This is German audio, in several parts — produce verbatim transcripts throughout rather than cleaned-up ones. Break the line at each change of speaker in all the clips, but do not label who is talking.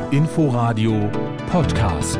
Inforadio Podcast.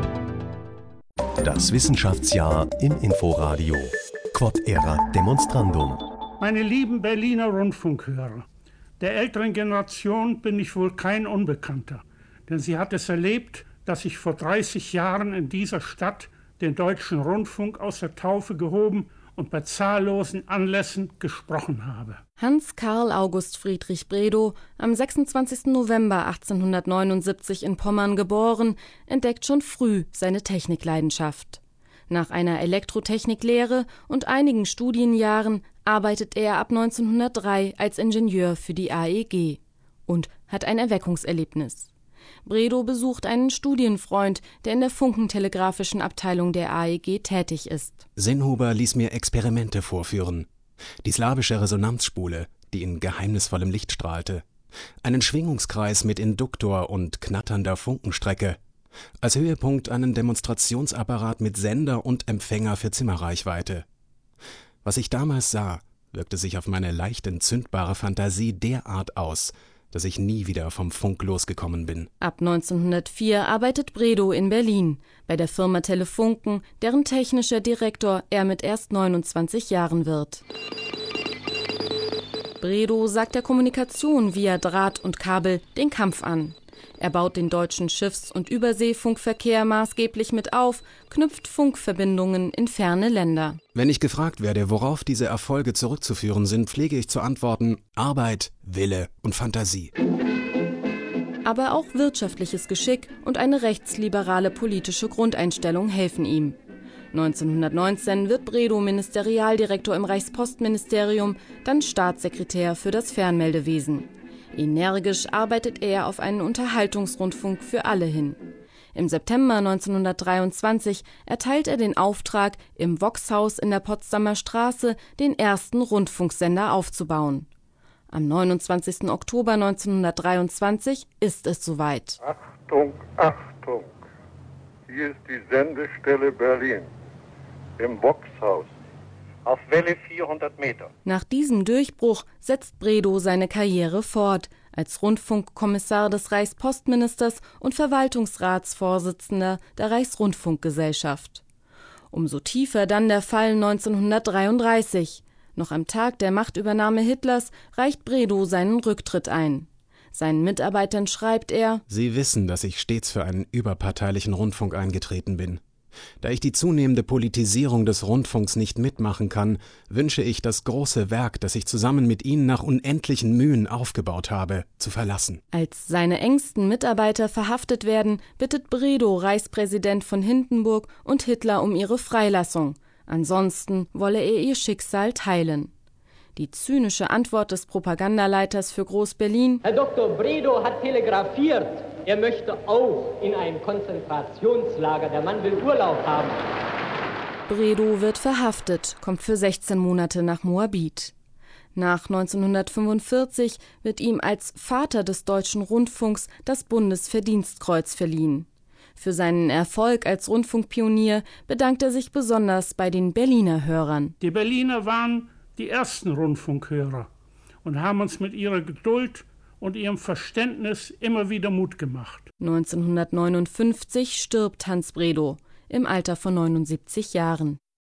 Das Wissenschaftsjahr im Inforadio. Quod erat demonstrandum.
Meine lieben Berliner Rundfunkhörer, der älteren Generation bin ich wohl kein Unbekannter, denn sie hat es erlebt, dass ich vor dreißig Jahren in dieser Stadt den Deutschen Rundfunk aus der Taufe gehoben und bei zahllosen Anlässen gesprochen habe.
Hans Karl August Friedrich Bredow, am sechsundzwanzigsten November achtzehnhundertneunundsiebzig in Pommern geboren, entdeckt schon früh seine Technikleidenschaft. Nach einer Elektrotechniklehre und einigen Studienjahren arbeitet er ab neunzehnhundertdrei als Ingenieur für die A E G und hat ein Erweckungserlebnis. Bredow besucht einen Studienfreund, der in der funkentelegraphischen Abteilung der A E G tätig ist.
Zinhuber ließ mir Experimente vorführen. Die slawische Resonanzspule, die in geheimnisvollem Licht strahlte. Einen Schwingungskreis mit Induktor und knatternder Funkenstrecke. Als Höhepunkt einen Demonstrationsapparat mit Sender und Empfänger für Zimmerreichweite. Was ich damals sah, wirkte sich auf meine leicht entzündbare Fantasie derart aus, dass ich nie wieder vom Funk losgekommen bin.
Ab neunzehnhundertvier arbeitet Bredow in Berlin, bei der Firma Telefunken, deren technischer Direktor er mit erst neunundzwanzig Jahren wird. Bredow sagt der Kommunikation via Draht und Kabel den Kampf an. Er baut den deutschen Schiffs- und Überseefunkverkehr maßgeblich mit auf, knüpft Funkverbindungen in ferne Länder.
Wenn ich gefragt werde, worauf diese Erfolge zurückzuführen sind, pflege ich zu antworten: Arbeit, Wille und Fantasie.
Aber auch wirtschaftliches Geschick und eine rechtsliberale politische Grundeinstellung helfen ihm. neunzehnhundertneunzehn wird Bredow Ministerialdirektor im Reichspostministerium, dann Staatssekretär für das Fernmeldewesen. Energisch arbeitet er auf einen Unterhaltungsrundfunk für alle hin. Im September neunzehnhundertdreiundzwanzig erteilt er den Auftrag, im Vox-Haus in der Potsdamer Straße den ersten Rundfunksender aufzubauen. Am neunundzwanzigsten Oktober neunzehnhundertdreiundzwanzig ist es soweit.
Achtung, Achtung! Hier ist die Sendestelle Berlin im Vox-Haus. Auf Welle vierhundert Meter.
Nach diesem Durchbruch setzt Bredow seine Karriere fort, als Rundfunkkommissar des Reichspostministers und Verwaltungsratsvorsitzender der Reichsrundfunkgesellschaft. Umso tiefer dann der Fall neunzehnhundertdreiunddreißig. Noch am Tag der Machtübernahme Hitlers reicht Bredow seinen Rücktritt ein. Seinen Mitarbeitern schreibt er:
Sie wissen, dass ich stets für einen überparteilichen Rundfunk eingetreten bin. Da ich die zunehmende Politisierung des Rundfunks nicht mitmachen kann, wünsche ich, das große Werk, das ich zusammen mit Ihnen nach unendlichen Mühen aufgebaut habe, zu verlassen.
Als seine engsten Mitarbeiter verhaftet werden, bittet Bredow Reichspräsident von Hindenburg und Hitler um ihre Freilassung. Ansonsten wolle er ihr Schicksal teilen. Die zynische Antwort des Propagandaleiters für Groß-Berlin:
Herr Doktor Bredow hat telegrafiert, er möchte auch in ein Konzentrationslager. Der Mann will Urlaub haben.
Bredow wird verhaftet, kommt für sechzehn Monate nach Moabit. Nach neunzehnhundertfünfundvierzig wird ihm als Vater des Deutschen Rundfunks das Bundesverdienstkreuz verliehen. Für seinen Erfolg als Rundfunkpionier bedankt er sich besonders bei den Berliner Hörern.
Die Berliner waren die ersten Rundfunkhörer und haben uns mit ihrer Geduld und ihrem Verständnis immer wieder Mut gemacht.
neunzehnhundertneunundfünfzig stirbt Hans Bredow im Alter von neunundsiebzig Jahren.